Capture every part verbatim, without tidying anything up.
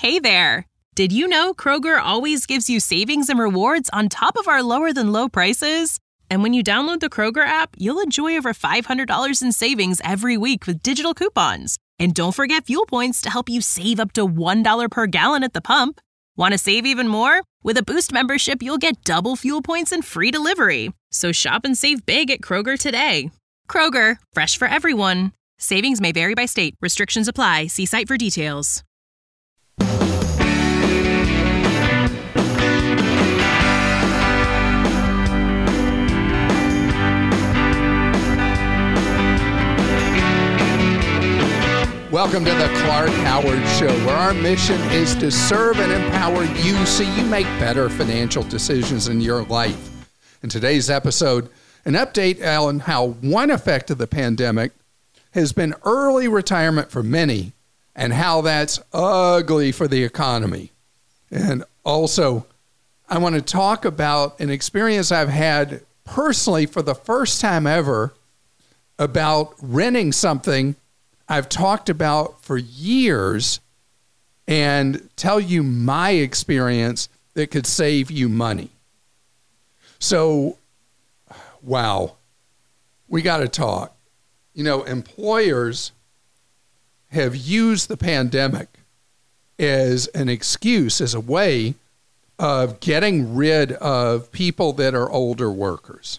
Hey there! Did you know Kroger always gives you savings and rewards on top of our lower-than-low prices? And when you download the Kroger app, you'll enjoy over five hundred dollars in savings every week with digital coupons. And don't forget fuel points to help you save up to one dollar per gallon at the pump. Want to save even more? With a Boost membership, you'll get double fuel points and free delivery. So shop and save big at Kroger today. Kroger, fresh for everyone. Savings may vary by state. Restrictions apply. See site for details. Welcome to the Clark Howard Show, where our mission is to serve and empower you so you make better financial decisions in your life. In today's episode, an update on how one effect of the pandemic has been early retirement for many and how that's ugly for the economy. And also, I want to talk about an experience I've had personally for the first time ever about renting something I've talked about for years and tell you my experience that could save you money. So, wow, we got to talk. You know, employers have used the pandemic as an excuse, as a way of getting rid of people that are older workers.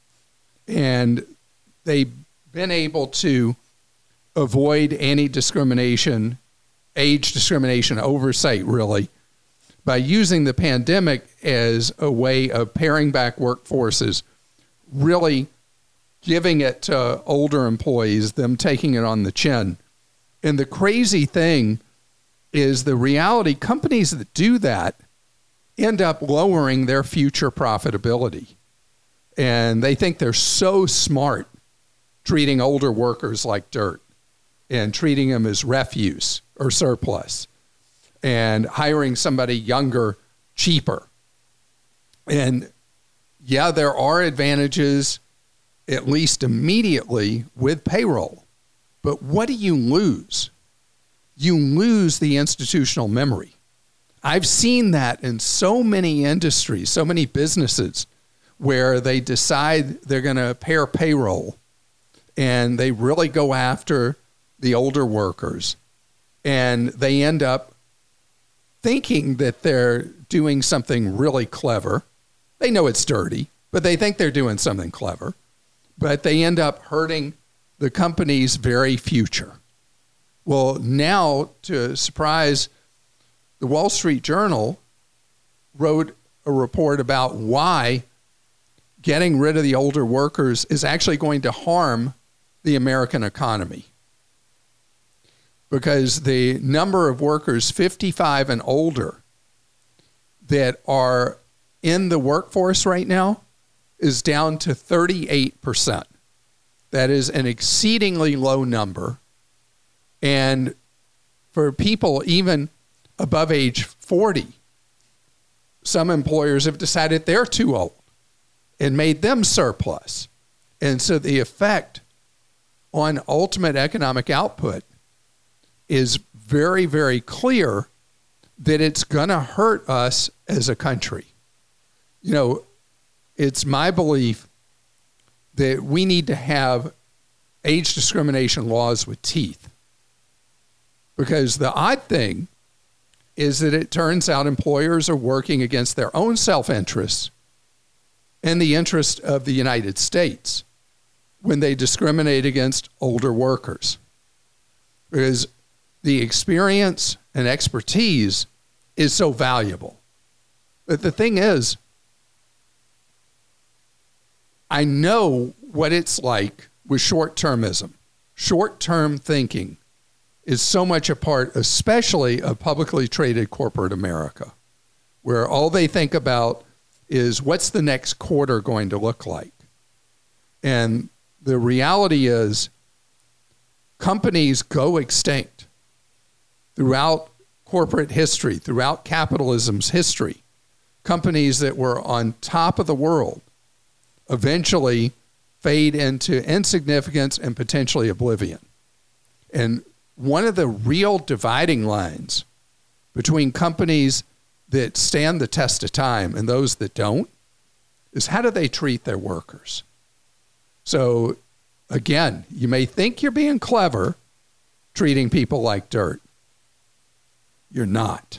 And they've been able to avoid any discrimination, age discrimination oversight, really, by using the pandemic as a way of paring back workforces, really giving it to older employees, them taking it on the chin. And the crazy thing is the reality, companies that do that end up lowering their future profitability. And they think they're so smart treating older workers like dirt and treating them as refuse or surplus and hiring somebody younger, cheaper. And yeah, there are advantages, at least immediately, with payroll. But what do you lose? You lose the institutional memory. I've seen that in so many industries, so many businesses, where they decide they're going to pair payroll and they really go after the older workers, and they end up thinking that they're doing something really clever. They know it's dirty, but they think they're doing something clever, but they end up hurting the company's very future. Well, now, to surprise, the Wall Street Journal wrote a report about why getting rid of the older workers is actually going to harm the American economy. Because the number of workers fifty-five and older that are in the workforce right now is down to thirty-eight percent. That is an exceedingly low number. And for people even above age forty, some employers have decided they're too old and made them surplus. And so the effect on ultimate economic output is very, very clear that it's going to hurt us as a country. You know, it's my belief that we need to have age discrimination laws with teeth. Because the odd thing is that it turns out employers are working against their own self-interest and the interest of the United States when they discriminate against older workers. Because the experience and expertise is so valuable. But the thing is, I know what it's like with short-termism. Short-term thinking is so much a part, especially of publicly traded corporate America, where all they think about is what's the next quarter going to look like. And the reality is companies go extinct throughout corporate history, throughout capitalism's history. Companies that were on top of the world eventually fade into insignificance and potentially oblivion. And one of the real dividing lines between companies that stand the test of time and those that don't is how do they treat their workers? So again, you may think you're being clever treating people like dirt. You're not.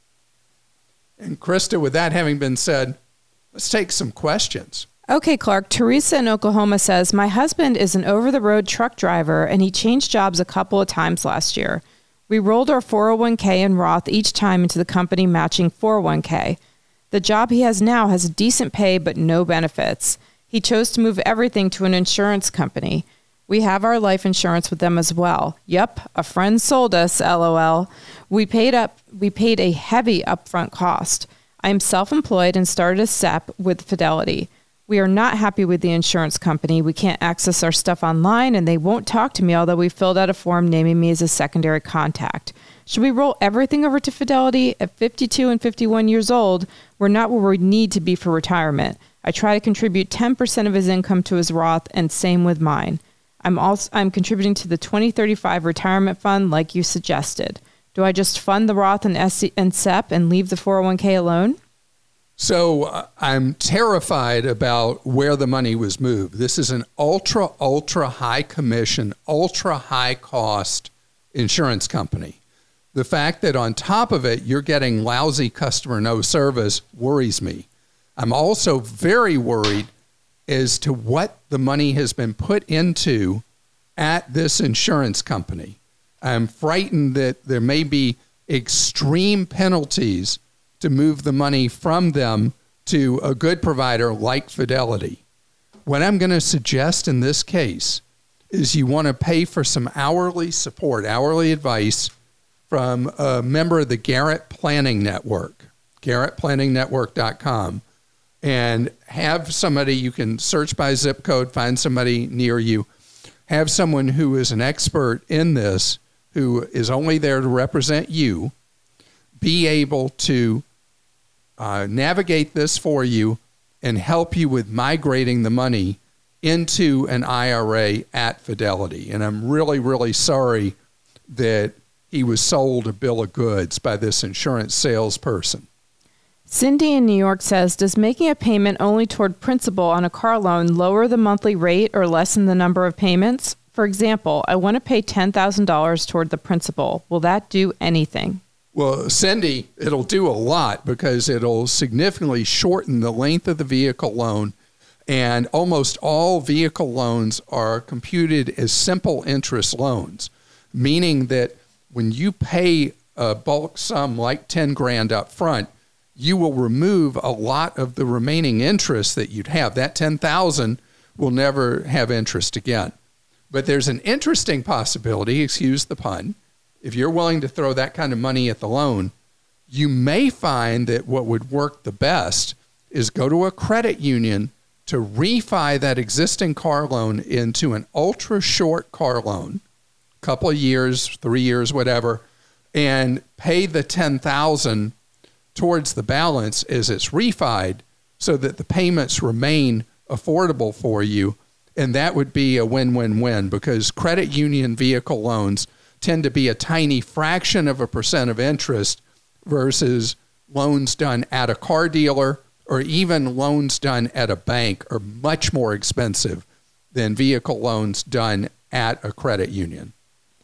And Krista, with that having been said, let's take some questions. Okay, Clark. Teresa in Oklahoma says, my husband is an over-the-road truck driver, and he changed jobs a couple of times last year. We rolled our four oh one k and Roth each time into the company matching four oh one k. The job he has now has decent pay but no benefits. He chose to move everything to an insurance company. We have our life insurance with them as well. Yep, a friend sold us, LOL. We paid up. We paid a heavy upfront cost. I am self-employed and started a S E P with Fidelity. We are not happy with the insurance company. We can't access our stuff online, and they won't talk to me, although we filled out a form naming me as a secondary contact. Should we roll everything over to Fidelity? At fifty-two and fifty-one years old, we're not where we need to be for retirement. I try to contribute ten percent of his income to his Roth, and same with mine. I'm also I'm contributing to the twenty thirty-five retirement fund like you suggested. Do I just fund the Roth and S E P and leave the four oh one k alone? So uh, I'm terrified about where the money was moved. This is an ultra, ultra high commission, ultra high cost insurance company. The fact that on top of it, you're getting lousy customer no service worries me. I'm also very worried as to what the money has been put into at this insurance company. I'm frightened that there may be extreme penalties to move the money from them to a good provider like Fidelity. What I'm going to suggest in this case is you want to pay for some hourly support, hourly advice from a member of the Garrett Planning Network, garrett planning network dot com, and have somebody, you can search by zip code, find somebody near you, have someone who is an expert in this, who is only there to represent you, be able to Uh, navigate this for you and help you with migrating the money into an I R A at Fidelity. And I'm really, really sorry that he was sold a bill of goods by this insurance salesperson. Cindy in New York says, does making a payment only toward principal on a car loan lower the monthly rate or lessen the number of payments? For example, I want to pay ten thousand dollars toward the principal. Will that do anything? Well, Cindy, it'll do a lot because it'll significantly shorten the length of the vehicle loan, and almost all vehicle loans are computed as simple interest loans, meaning that when you pay a bulk sum like ten grand up front, you will remove a lot of the remaining interest that you'd have. That ten thousand will never have interest again. But there's an interesting possibility, excuse the pun, if you're willing to throw that kind of money at the loan, you may find that what would work the best is go to a credit union to refi that existing car loan into an ultra short car loan, a couple of years, three years, whatever, and pay the ten thousand towards the balance as it's refied so that the payments remain affordable for you. And that would be a win-win-win because credit union vehicle loans tend to be a tiny fraction of a percent of interest versus loans done at a car dealer or even loans done at a bank are much more expensive than vehicle loans done at a credit union.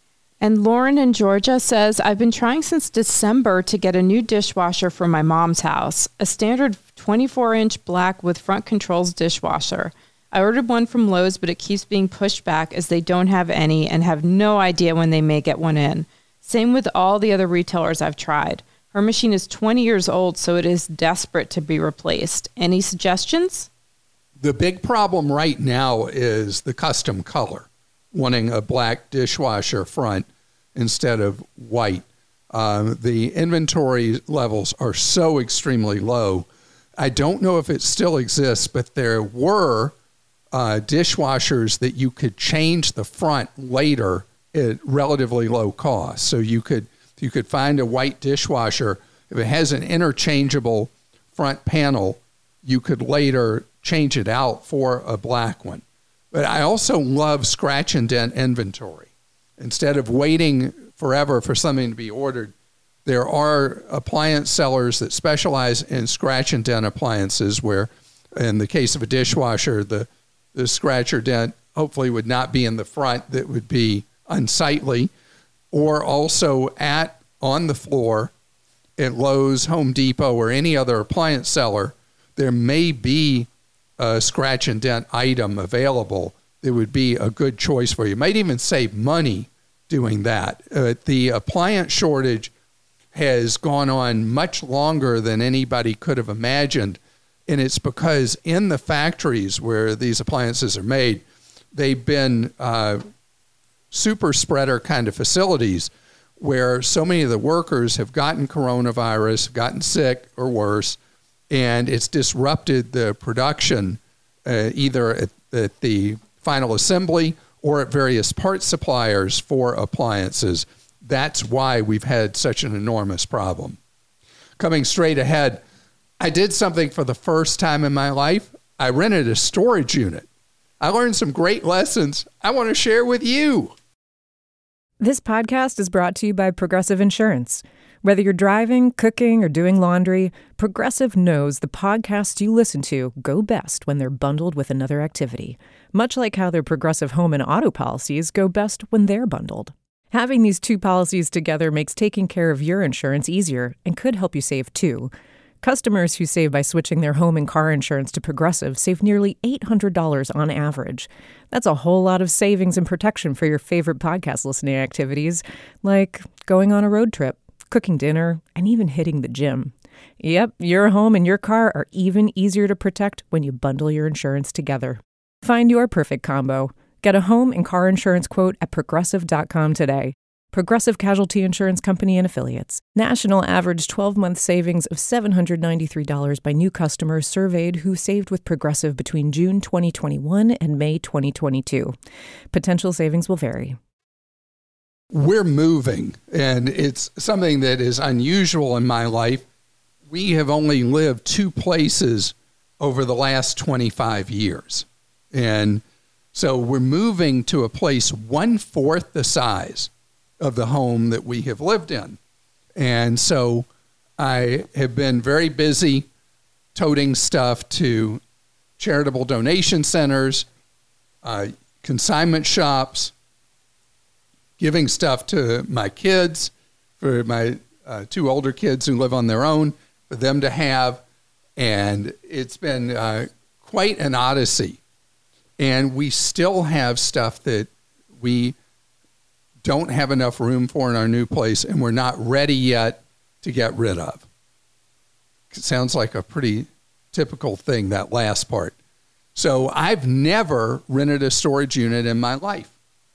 And Lauren in Georgia says, I've been trying since December to get a new dishwasher for my mom's house, a standard twenty-four inch black with front controls dishwasher. I ordered one from Lowe's, but it keeps being pushed back as they don't have any and have no idea when they may get one in. Same with all the other retailers I've tried. Her machine is twenty years old, so it is desperate to be replaced. Any suggestions? The big problem right now is the custom color, wanting a black dishwasher front instead of white. Um, the inventory levels are so extremely low. I don't know if it still exists, but there were Uh, dishwashers that you could change the front later at relatively low cost. So you could you could find a white dishwasher. If it has an interchangeable front panel, you could later change it out for a black one. But I also love scratch and dent inventory. Instead of waiting forever for something to be ordered, There are appliance sellers that specialize in scratch and dent appliances where, in the case of a dishwasher, the, the scratch or dent hopefully would not be in the front. That would be unsightly. Or also at on the floor at Lowe's, Home Depot, or any other appliance seller, there may be a scratch and dent item available that would be a good choice for you. You might even save money doing that. Uh, the appliance shortage has gone on much longer than anybody could have imagined. And it's because in the factories where these appliances are made, they've been uh, super spreader kind of facilities where so many of the workers have gotten coronavirus, gotten sick or worse, and it's disrupted the production uh, either at, at the final assembly or at various part suppliers for appliances. That's why we've had such an enormous problem. Coming straight ahead, I did something for the first time in my life. I rented a storage unit. I learned some great lessons I want to share with you. This podcast is brought to you by Progressive Insurance. Whether you're driving, cooking, or doing laundry, Progressive knows the podcasts you listen to go best when they're bundled with another activity, much like how their Progressive home and auto policies go best when they're bundled. Having these two policies together makes taking care of your insurance easier and could help you save too. Customers who save by switching their home and car insurance to Progressive save nearly eight hundred dollars on average. That's a whole lot of savings and protection for your favorite podcast listening activities, like going on a road trip, cooking dinner, and even hitting the gym. Yep, your home and your car are even easier to protect when you bundle your insurance together. Find your perfect combo. Get a home and car insurance quote at progressive dot com today. Progressive Casualty Insurance Company and Affiliates. National average twelve-month savings of seven hundred ninety-three dollars by new customers surveyed who saved with Progressive between June twenty twenty-one and May twenty twenty-two. Potential savings will vary. We're moving, and it's something that is unusual in my life. We have only lived two places over the last twenty-five years. And so we're moving to a place one-fourth the size of the home that we have lived in. And so I have been very busy toting stuff to charitable donation centers, uh, consignment shops, giving stuff to my kids, for my uh, two older kids who live on their own, for them to have. And it's been uh, quite an odyssey. And we still have stuff that we don't have enough room for in our new place, and we're not ready yet to get rid of. It sounds like a pretty typical thing, that last part. So I've never rented a storage unit in my life.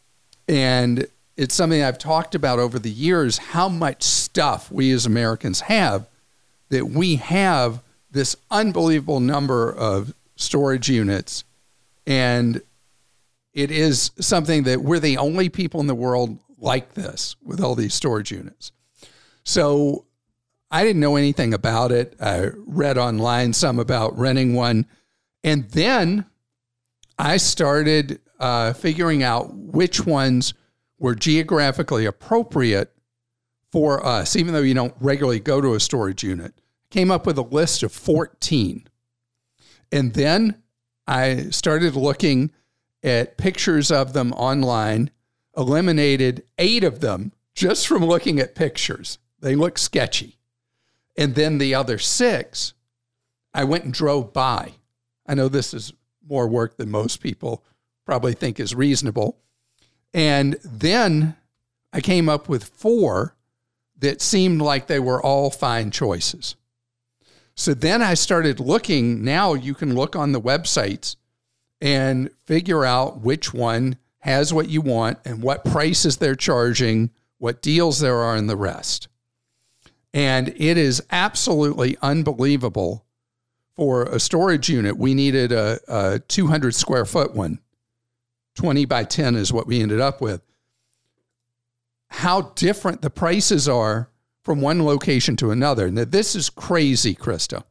And it's something I've talked about over the years, how much stuff we as Americans have, that we have this unbelievable number of storage units. And it is something that we're the only people in the world like this with all these storage units. So I didn't know anything about it. I read online some about renting one. And then I started uh, figuring out which ones were geographically appropriate for us, even though you don't regularly go to a storage unit. Came up with a list of fourteen. And then I started looking at pictures of them online, eliminated eight of them just from looking at pictures. They look sketchy. And then the other six, I went and drove by. I know this is more work than most people probably think is reasonable. And then I came up with four that seemed like they were all fine choices. So then I started looking. Now you can look on the websites and figure out which one has what you want and what prices they're charging, what deals there are, and the rest. And it is absolutely unbelievable. For a storage unit, we needed a, a two hundred square foot one. twenty by ten is what we ended up with. How different the prices are from one location to another. Now, this is crazy, Krista.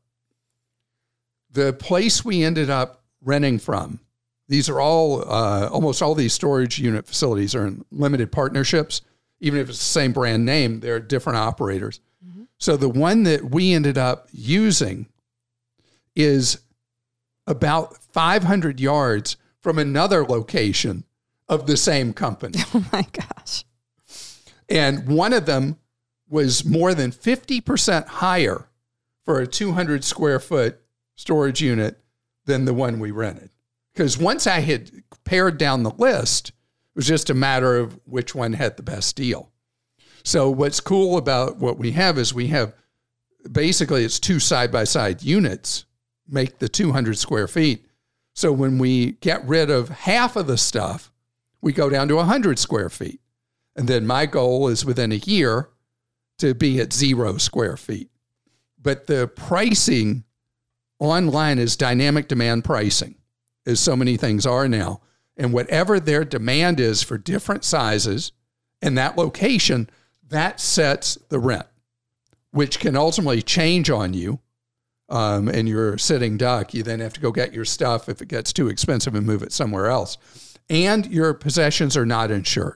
The place we ended up renting from, these are all, uh, almost all these storage unit facilities are in limited partnerships. Even if it's the same brand name, they're different operators. So the one that we ended up using is about five hundred yards from another location of the same company. Oh my gosh. And one of them was more than fifty percent higher for a two hundred square foot storage unit than the one we rented. Because once I had pared down the list, it was just a matter of which one had the best deal. So what's cool about what we have is we have, basically it's two side-by-side units make the two hundred square feet. So when we get rid of half of the stuff, we go down to one hundred square feet. And then my goal is within a year to be at zero square feet. But the pricing online is dynamic demand pricing, as so many things are now. And whatever their demand is for different sizes and that location, that sets the rent, which can ultimately change on you. Um, and you're a sitting duck. You then have to go get your stuff if it gets too expensive and move it somewhere else. And your possessions are not insured.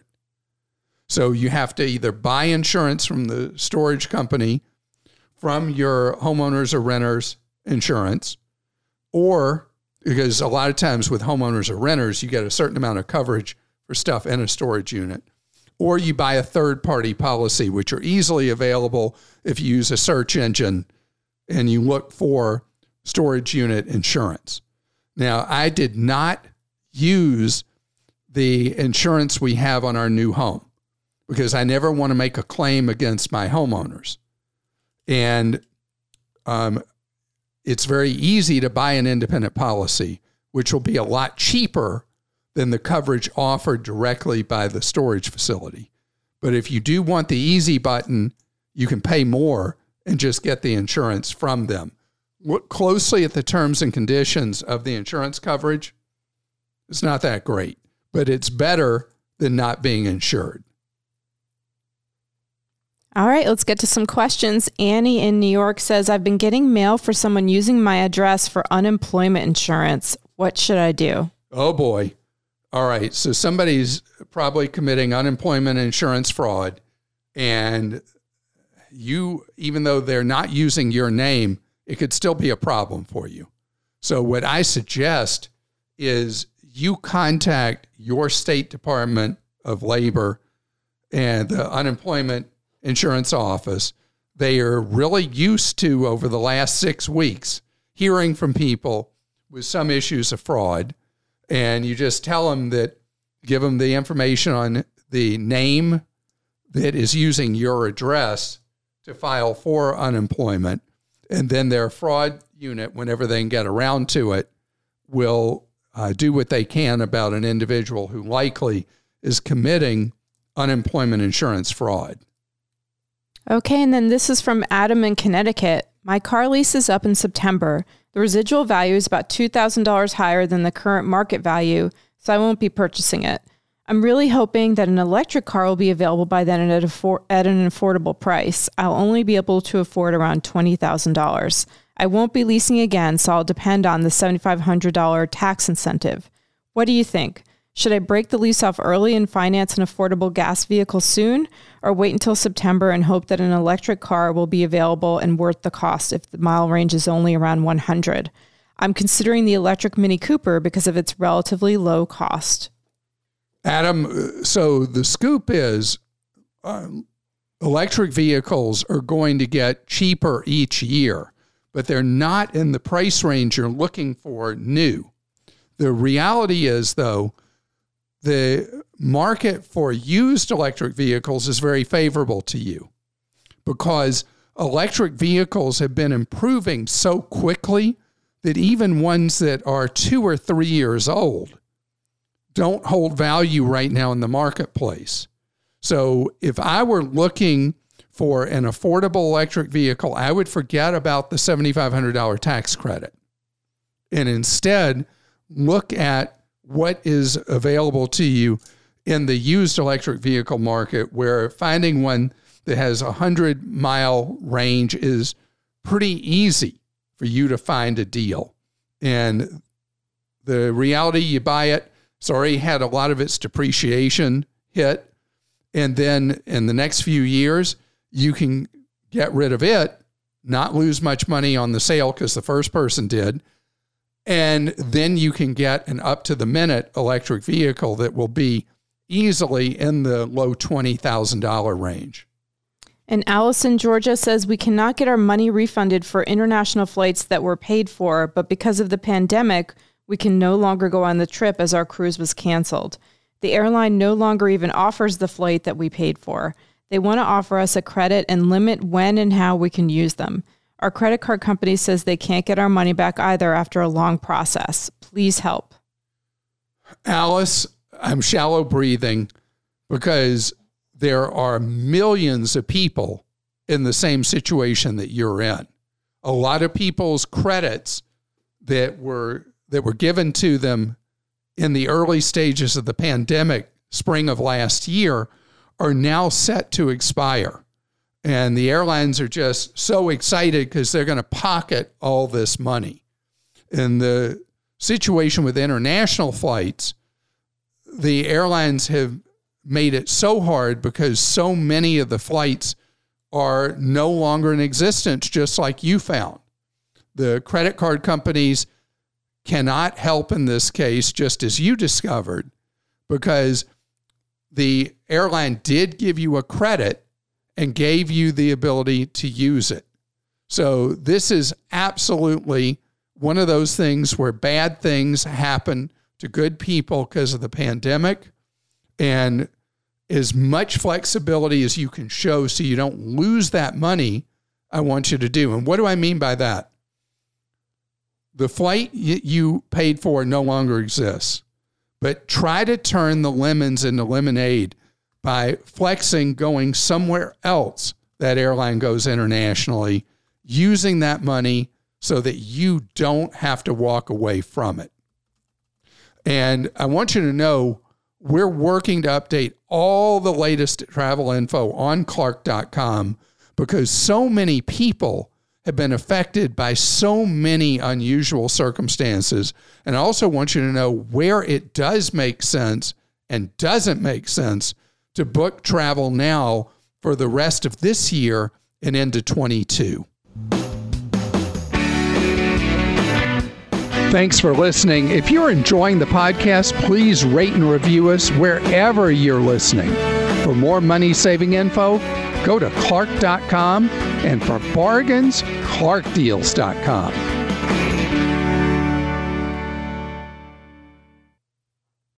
So you have to either buy insurance from the storage company, from your homeowners or renters insurance, or because a lot of times with homeowners or renters, you get a certain amount of coverage for stuff in a storage unit, or you buy a third-party policy, which are easily available if you use a search engine and you look for storage unit insurance. Now, I did not use the insurance we have on our new home because I never want to make a claim against my homeowners. And um, it's very easy to buy an independent policy, which will be a lot cheaper than the coverage offered directly by the storage facility. But if you do want the easy button, you can pay more and just get the insurance from them. Look closely at the terms and conditions of the insurance coverage. It's not that great, but it's better than not being insured. All right, let's get to some questions. Annie in New York says, I've been getting mail for someone using my address for unemployment insurance. What should I do? Oh, boy. All right, so somebody's probably committing unemployment insurance fraud, and you, even though they're not using your name, it could still be a problem for you. So what I suggest is you contact your state Department of Labor and the unemployment insurance office. They are really used to, over the last six weeks, hearing from people with some issues of fraud. And you just tell them that, give them the information on the name that is using your address to file for unemployment. And then their fraud unit, whenever they can get around to it, will uh, do what they can about an individual who likely is committing unemployment insurance fraud. Okay, and then this is from Adam in Connecticut. My car lease is up in September. The residual value is about two thousand dollars higher than the current market value, so I won't be purchasing it. I'm really hoping that an electric car will be available by then at, a, at an affordable price. I'll only be able to afford around twenty thousand dollars. I won't be leasing again, so I'll depend on the seven thousand five hundred dollars tax incentive. What do you think? Should I break the lease off early and finance an affordable gas vehicle soon, or wait until September and hope that an electric car will be available and worth the cost if the mile range is only around one hundred? I'm considering the electric Mini Cooper because of its relatively low cost. Adam, so the scoop is um, electric vehicles are going to get cheaper each year, but they're not in the price range you're looking for new. The reality is, though, the market for used electric vehicles is very favorable to you because electric vehicles have been improving so quickly that even ones that are two or three years old don't hold value right now in the marketplace. So if I were looking for an affordable electric vehicle, I would forget about the seven thousand five hundred dollars tax credit and instead look at what is available to you in the used electric vehicle market, where finding one that has a hundred mile range is pretty easy for you to find a deal. And the reality, you buy it, it's already had a lot of its depreciation hit. And then in the next few years, you can get rid of it, not lose much money on the sale because the first person did, and then you can get an up-to-the-minute electric vehicle that will be easily in the low twenty thousand dollars range. And Allison, Georgia says we cannot get our money refunded for international flights that were paid for, but because of the pandemic, we can no longer go on the trip as our cruise was canceled. The airline no longer even offers the flight that we paid for. They want to offer us a credit and limit when and how we can use them. Our credit card company says they can't get our money back either after a long process. Please help. Alice, I'm shallow breathing because there are millions of people in the same situation that you're in. A lot of people's credits that were that were given to them in the early stages of the pandemic, spring of last year, are now set to expire. And the airlines are just so excited because they're going to pocket all this money. In the situation with international flights, the airlines have made it so hard because so many of the flights are no longer in existence, just like you found. The credit card companies cannot help in this case, just as you discovered, because the airline did give you a credit and gave you the ability to use it. So this is absolutely one of those things where bad things happen to good people because of the pandemic, and as much flexibility as you can show so you don't lose that money, I want you to do. And what do I mean by that? The flight you paid for no longer exists, but try to turn the lemons into lemonade by flexing, going somewhere else that airline goes internationally, using that money so that you don't have to walk away from it. And I want you to know we're working to update all the latest travel info on Clark dot com because so many people have been affected by so many unusual circumstances. And I also want you to know where it does make sense and doesn't make sense to book travel now for the rest of this year and into twenty-two. Thanks for listening. If you're enjoying the podcast, please rate and review us wherever you're listening. For more money-saving info, go to Clark dot com, and for bargains, Clark Deals dot com.